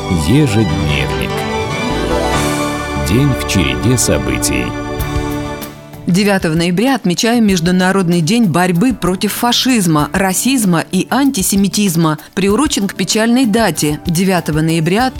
Ежедневник. День в череде событий. 9 ноября отмечаем Международный день борьбы против фашизма, расизма и антисемитизма. Приурочен к печальной дате. 9 ноября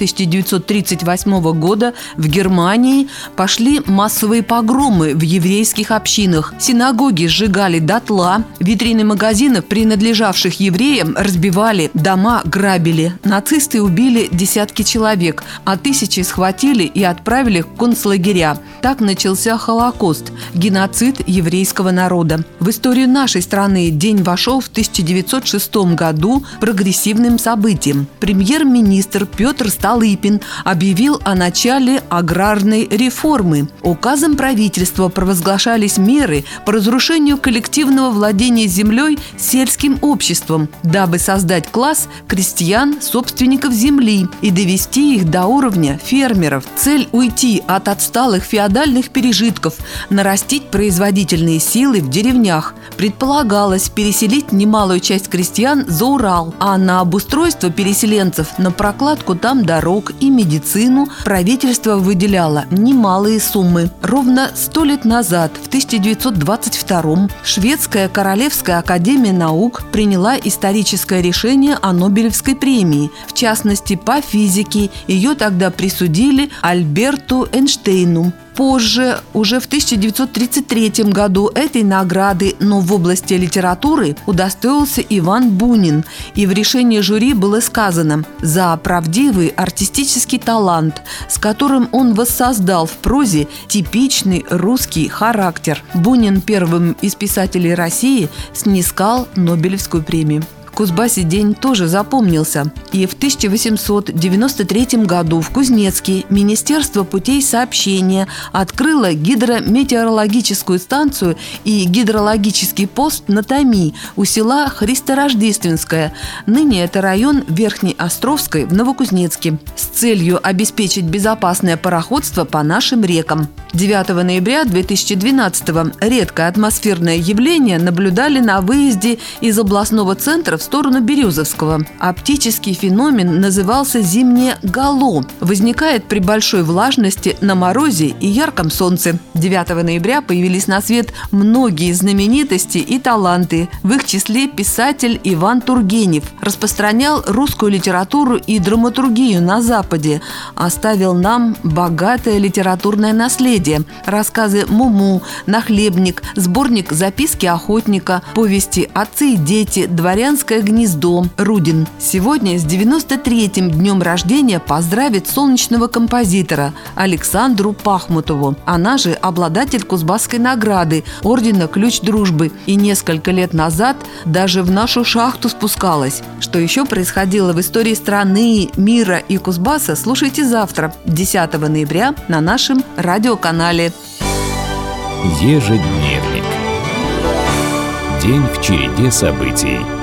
1938 года в Германии пошли массовые погромы в еврейских общинах. Синагоги сжигали дотла, витрины магазинов, принадлежавших евреям, разбивали, дома грабили. Нацисты убили десятки человек, а тысячи схватили и отправили в концлагеря. Так начался Холокост – геноцид еврейского народа. В историю нашей страны день вошел в 1906 году прогрессивным событием. Премьер-министр Петр Столыпин объявил о начале аграрной реформы. Указом правительства провозглашались меры по разрушению коллективного владения землей сельским обществом, дабы создать класс крестьян, собственников земли и довести их до уровня фермеров. Цель – уйти от отсталых феодальных пережитков, нарастить производительные силы в деревнях. Предполагалось переселить немалую часть крестьян за Урал, а на обустройство переселенцев, на прокладку там дорог и медицину правительство выделяло немалые суммы. Ровно 100 лет назад, в 1922-м, Шведская Королевская академия наук приняла историческое решение о Нобелевской премии. В частности, по физике ее тогда присудили Альберту Эйнштейну. Позже, уже в 1933 году этой награды, но в области литературы, удостоился Иван Бунин. И в решении жюри было сказано: за правдивый артистический талант, с которым он воссоздал в прозе типичный русский характер. Бунин первым из писателей России снискал Нобелевскую премию. В Кузбассе день тоже запомнился. И в 1893 году в Кузнецке Министерство путей сообщения открыло гидрометеорологическую станцию и гидрологический пост на Томи у села Христорождественское. Ныне это район Верхнеостровской в Новокузнецке, с целью обеспечить безопасное пароходство по нашим рекам. 9 ноября 2012-го редкое атмосферное явление наблюдали на выезде из областного центра в сторону Березовского. Оптический феномен назывался «зимнее гало». Возникает при большой влажности, на морозе и ярком солнце. 9 ноября появились на свет многие знаменитости и таланты. В их числе писатель Иван Тургенев. Распространял русскую литературу и драматургию на Западе. Оставил нам богатое литературное наследие. Рассказы «Муму», «Нахлебник», сборник «Записки охотника», повести «Отцы и дети», «Дворянское гнездо», «Рудин». Сегодня с 93-м днем рождения поздравит солнечного композитора Александру Пахмутову. Она же обладатель Кузбасской награды, ордена «Ключ дружбы». И несколько лет назад даже в нашу шахту спускалась. Что еще происходило в истории страны, мира и Кузбасса, слушайте завтра, 10 ноября, на нашем радиоканале. Ежедневник. День в череде событий.